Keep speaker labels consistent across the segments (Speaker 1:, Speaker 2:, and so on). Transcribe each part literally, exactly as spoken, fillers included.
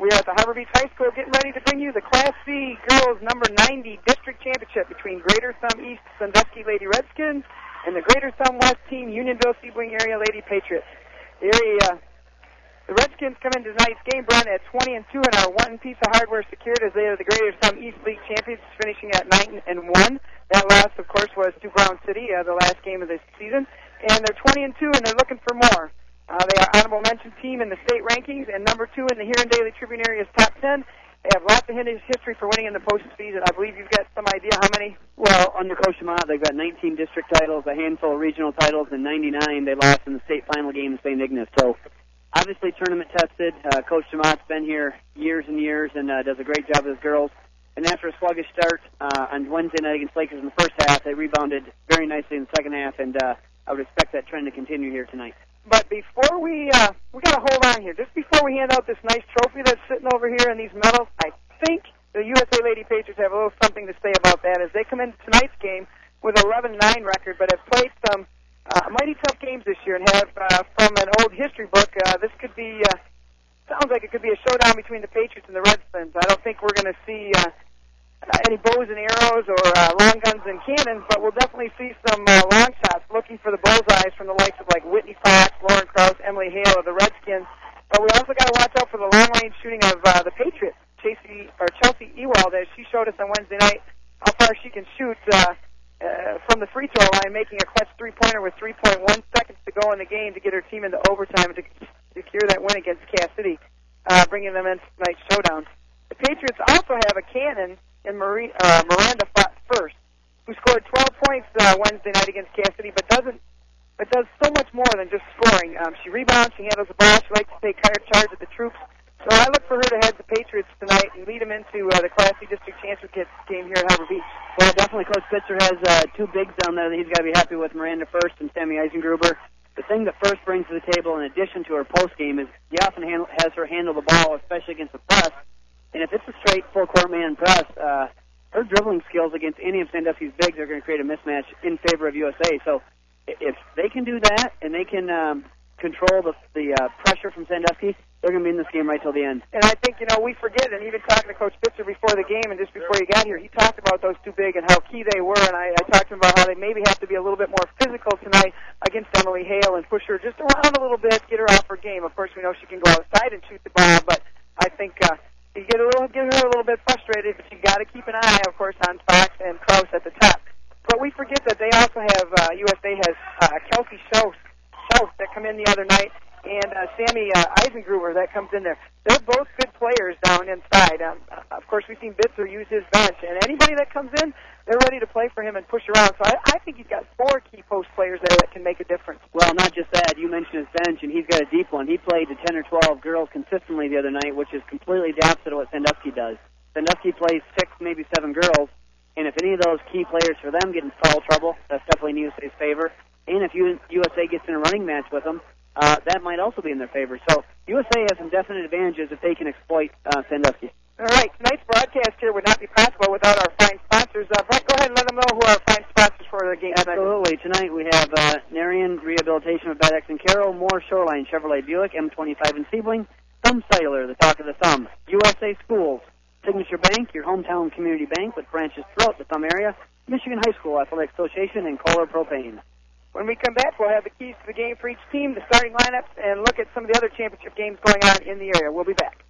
Speaker 1: We are at the Harbor Beach High School getting ready to bring you the Class C Girls number ninety District Championship between Greater Thumb East Sandusky Lady Redskins and the Greater Thumb West team Unionville-Sebring Area Lady Patriots. The area, the Redskins come into tonight's game, Brent, at twenty and two and are one piece of hardware secured as they are the Greater Thumb East League champions, finishing at nine and one. That loss, of course, was to Brown City, uh, the last game of this season. And they're twenty and two, and they're looking for more. Uh, they are honorable mention team in the state rankings and number two in the Huron Daily Tribune area's top ten. They have lots of history for winning in the postseason. I believe you've got some idea how many?
Speaker 2: Well, under Coach Schmott, they've got nineteen district titles, a handful of regional titles, and ninety-nine they lost in the state final game in Saint Ignace. So, obviously tournament tested. Uh, Coach Schmott's been here years and years and uh, does a great job with his girls. And after a sluggish start uh, on Wednesday night against Lakers in the first half, they rebounded very nicely in the second half, and uh, I would expect that trend to continue here tonight.
Speaker 1: But before we, uh, we got to hold on here. Just before we hand out this nice trophy that's sitting over here and these medals, I think the U S A Lady Patriots have a little something to say about that as they come into tonight's game with an eleven nine record, but have played some uh, mighty tough games this year and have, uh, from an old history book, uh, this could be, uh, sounds like it could be a showdown between the Patriots and the Redskins. I don't think we're going to see uh, Uh, any bows and arrows or uh, long guns and cannons, but we'll definitely see some uh, long shots looking for the bullseyes from the likes of like Whitney Fox, Lauren Krause, Emily Hale of the Redskins. But we also got to watch out for the long-range shooting of uh, the Patriots, Chelsea, or Chelsea Ewald, as she showed us on Wednesday night how far she can shoot uh, uh, from the free throw line, making a clutch three-pointer with three point one seconds to go in the game to get her team into overtime to secure that win against Cass City, uh, bringing them into tonight's showdown. The Patriots also have a cannon and Marie, uh, Miranda fought first, who scored twelve points uh, Wednesday night against Cass City, but doesn't, but does so much more than just scoring. Um, she rebounds, she handles the ball, she likes to take hard charge of the troops. So I look for her to head the Patriots tonight and lead them into uh, the Class C District Championship game here at Harbor Beach.
Speaker 2: Well, definitely Coach Spitzer has uh, two bigs down there that he's got to be happy with, Miranda First and Sammy Eisengruber. The thing that First brings to the table in addition to her post game is he often handle, has her handle the ball, especially against the press. And if it's a straight full-court man press, uh, her dribbling skills against any of Sandusky's bigs are going to create a mismatch in favor of U S A. So if they can do that and they can um, control the, the uh, pressure from Sandusky, they're going to be in this game right till the end.
Speaker 1: And I think, you know, we forget, and even talking to Coach Spitzer before the game and just before he got here, he talked about those two big and how key they were, and I, I talked to him about how they maybe have to be a little bit more physical tonight against Emily Hale and push her just around a little bit, get her off her game. Of course, we know she can go outside and shoot the ball, but I think uh, you get a little, get her a little bit frustrated, but you got to keep an eye, of course, on Fox and Krause at the top. But we forget that they also have, uh, U S A has uh, Kelsey Schoaf that come in the other night, and uh, Sammy uh, Eisengruber that comes in there. They're both good players down inside. Um, uh, of course, we've seen Bitzer use his bench, and anybody that comes in, they're ready to play for him and push around. So I, I think he's got four key post players there that can make a difference.
Speaker 2: Well, not just that. You mentioned his bench, and he's got a deep one. He played to ten or twelve girls consistently the other night, which is completely the opposite of what Sandusky does. Sandusky plays six, maybe seven girls, and if any of those key players for them get in foul trouble, that's definitely in U S A's favor. And if U S A gets in a running match with them, uh, that might also be in their favor. So U S A has some definite advantages if they can exploit uh, Sandusky.
Speaker 1: All right, tonight's broadcast here would not be possible without our fine sponsors. Uh, Brent, go ahead and let them know who our fine sponsors for the game.
Speaker 2: Absolutely. Tonight we have uh, Narian Rehabilitation of Bad X and Carroll, Moore Shoreline Chevrolet Buick, M twenty-five in Sebring, Thumb Cellular, the talk of the thumb, U S A Schools, Signature Bank, your hometown community bank with branches throughout the Thumb area, Michigan High School Athletic Association, and Kohler Propane.
Speaker 1: When we come back, we'll have the keys to the game for each team, the starting lineups, and look at some of the other championship games going on in the area. We'll be back.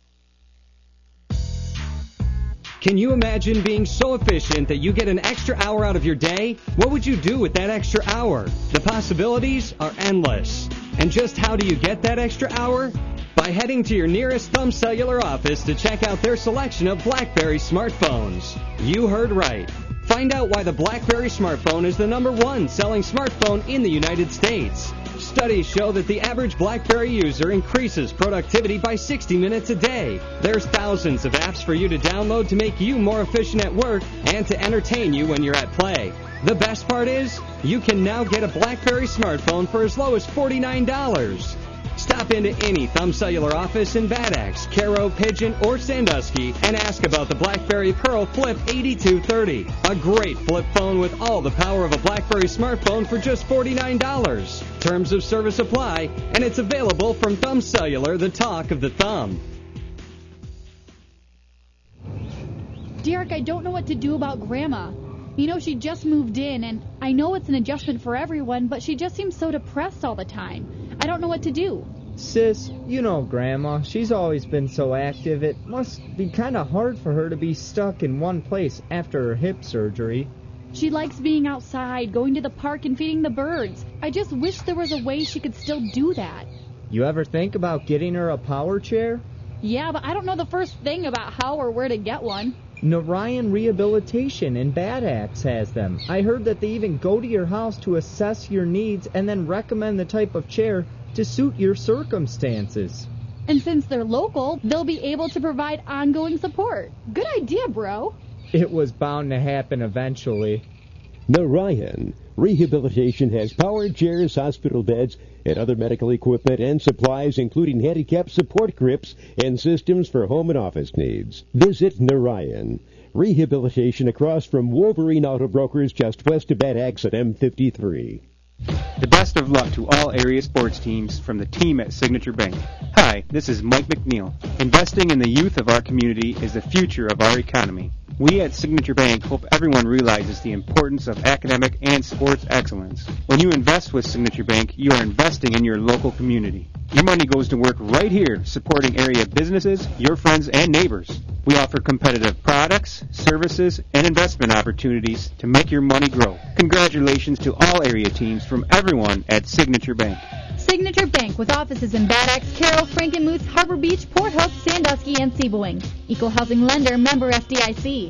Speaker 3: Can you imagine being so efficient that you get an extra hour out of your day? What would you do with that extra hour? The possibilities are endless. And just how do you get that extra hour? By heading to your nearest Thumb Cellular office to check out their selection of BlackBerry smartphones. You heard right. Find out why the BlackBerry smartphone is the number one selling smartphone in the United States. Studies show that the average BlackBerry user increases productivity by sixty minutes a day. There's thousands of apps for you to download to make you more efficient at work and to entertain you when you're at play. The best part is, you can now get a BlackBerry smartphone for as low as forty-nine dollars. Stop into any Thumb Cellular office in Bad Axe, Caro, Pigeon, or Sandusky and ask about the BlackBerry Pearl Flip eighty-two thirty. A great flip phone with all the power of a BlackBerry smartphone for just forty-nine dollars. Terms of service apply, and it's available from Thumb Cellular, the talk of the thumb.
Speaker 4: Derek, I don't know what to do about Grandma. You know, she just moved in, and I know it's an adjustment for everyone, but she just seems so depressed all the time. I don't know what to do.
Speaker 5: Sis, you know Grandma. She's always been so active. It must be kind of hard for her to be stuck in one place after her hip surgery.
Speaker 4: She likes being outside, going to the park, and feeding the birds. I just wish there was a way she could still do that.
Speaker 5: You ever think about getting her a power chair?
Speaker 4: Yeah, but I don't know the first thing about how or where to get one.
Speaker 5: Narayan Rehabilitation in Bad Axe has them. I heard that they even go to your house to assess your needs and then recommend the type of chair to suit your circumstances.
Speaker 4: And since they're local, they'll be able to provide ongoing support. Good idea, bro.
Speaker 5: It was bound to happen eventually.
Speaker 6: Narayan Rehabilitation has powered chairs, hospital beds, and other medical equipment and supplies, including handicap support grips and systems for home and office needs. Visit Narayan Rehabilitation across from Wolverine Auto Brokers just west of Bad Axe at M fifty-three.
Speaker 7: The best of luck to all area sports teams from the team at Signature Bank. Hi, this is Mike McNeil. Investing in the youth of our community is the future of our economy. We at Signature Bank hope everyone realizes the importance of academic and sports excellence. When you invest with Signature Bank, you are investing in your local community. Your money goes to work right here, supporting area businesses, your friends, and neighbors. We offer competitive products, services, and investment opportunities to make your money grow. Congratulations to all area teams from everyone at Signature Bank.
Speaker 4: Signature Bank, with offices in Bad Axe, Carroll, Frankenmuth, Harbor Beach, Port Hook, Sandusky, and Seaboing. Equal housing lender, member F D I C.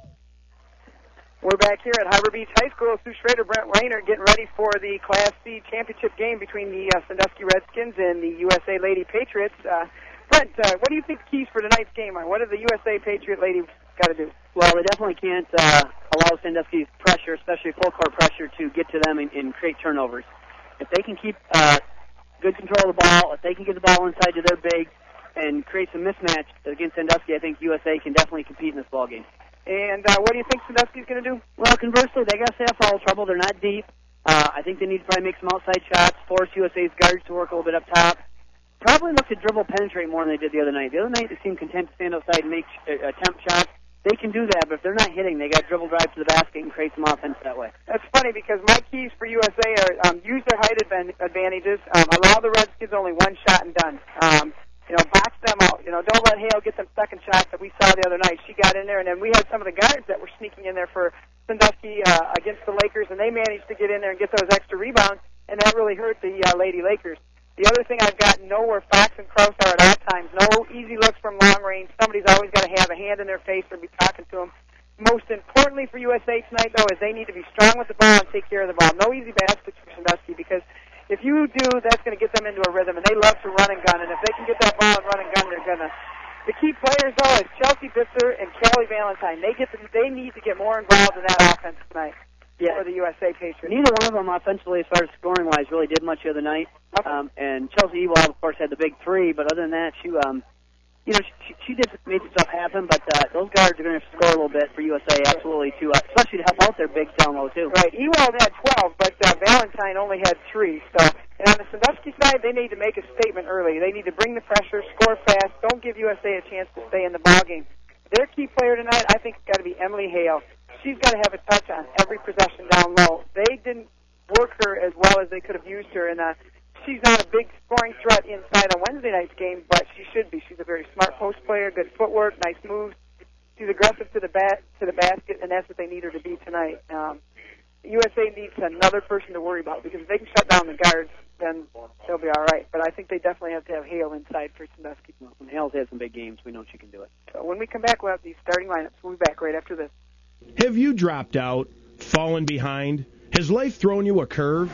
Speaker 1: We're back here at Harbor Beach High School. Sue Schrader, Brent Weiner getting ready for the Class C championship game between the uh, Sandusky Redskins and the U S A Lady Patriots. Uh, Brent, uh, what do you think the keys for tonight's game are? What do the U S A Patriot ladies got to do?
Speaker 2: Well, they definitely can't uh, allow Sandusky's pressure, especially full court pressure, to get to them and, and create turnovers. If they can keep uh, good control of the ball, if they can get the ball inside to their big and create some mismatch against Sandusky, I think U S A can definitely compete in this ball game.
Speaker 1: And uh, what do you think Sandusky's going to do?
Speaker 2: Well, conversely, they got to stay out of foul trouble. They're not deep. Uh, I think they need to probably make some outside shots, force U S A's guards to work a little bit up top. Probably look to dribble penetrate more than they did the other night. The other night they seemed content to stand outside and make uh, attempt shots. They can do that, but if they're not hitting, they got to dribble drive to the basket and create some offense that way.
Speaker 1: That's funny because my keys for U S A are um, use their height advan- advantages, um, allow the Redskins only one shot and done. Um, you know, box them out. You know, don't let Hale get them second shots that we saw the other night. She got in there, and then we had some of the guards that were sneaking in there for Sandusky uh, against the Lakers, and they managed to get in there and get those extra rebounds, and that really hurt the uh, Lady Lakers. The other thing I've got, know where Fox and Kraus are at all times. No easy looks from long range. Somebody's always got to have a hand in their face or be talking to them. Most importantly for U S A tonight, though, is they need to be strong with the ball and take care of the ball. No easy baskets for Sandusky because if you do, that's going to get them into a rhythm, and they love to run and gun. And if they can get that ball and run and gun, they're going to. The key players, though, is Chelsea Bitzer and Callie Valentine. They get to, they need to get more involved in that offense tonight. Yeah. For the U S A Patriots.
Speaker 2: Neither one of them offensively, as far as scoring-wise, really did much the other night.
Speaker 1: Okay.
Speaker 2: Um, and Chelsea Ewald, of course, had the big three, but other than that, she, um, you know, she, she did made some stuff happen. But uh, those guards are going to score a little bit for U S A, absolutely, too, uh, especially to help out their big down low too.
Speaker 1: Right. Ewald had twelve, but uh, Valentine only had three. So, and on the Sandusky side, they need to make a statement early. They need to bring the pressure, score fast. Don't give U S A a chance to stay in the ballgame. Their key player tonight, I think, has got to be Emily Hale. She's got to have a touch on every possession down low. They didn't work her as well as they could have used her, and uh, she's not a big scoring threat inside on Wednesday night's game, but she should be. She's a very smart post player, good footwork, nice moves. She's aggressive to the bat to the basket, and that's what they need her to be tonight. Um, U S A needs another person to worry about because if they can shut down the guards, then they'll be all right. But I think they definitely have to have Hale inside for Sandusky.
Speaker 2: Well, when Hale's had some big games, we know she can do it.
Speaker 1: So when we come back, we'll have these starting lineups. We'll be back right after this.
Speaker 8: Have you dropped out, fallen behind? Has life thrown you a curve?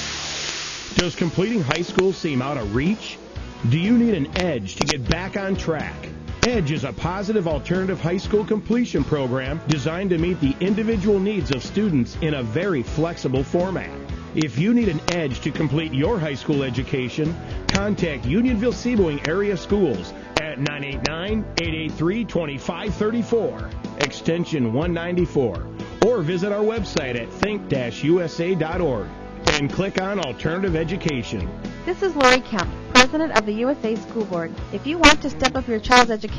Speaker 8: Does completing high school seem out of reach? Do you need an edge to get back on track? EDGE is a positive alternative high school completion program designed to meet the individual needs of students in a very flexible format. If you need an edge to complete your high school education, contact Unionville-Seaboing area schools at nine eight nine, eight eight three, two five three four, extension one ninety-four, or visit our website at think dash U S A dot org and click on Alternative Education.
Speaker 9: This is Lori Kemp, President of the U S A School Board. If you want to step up your child's education,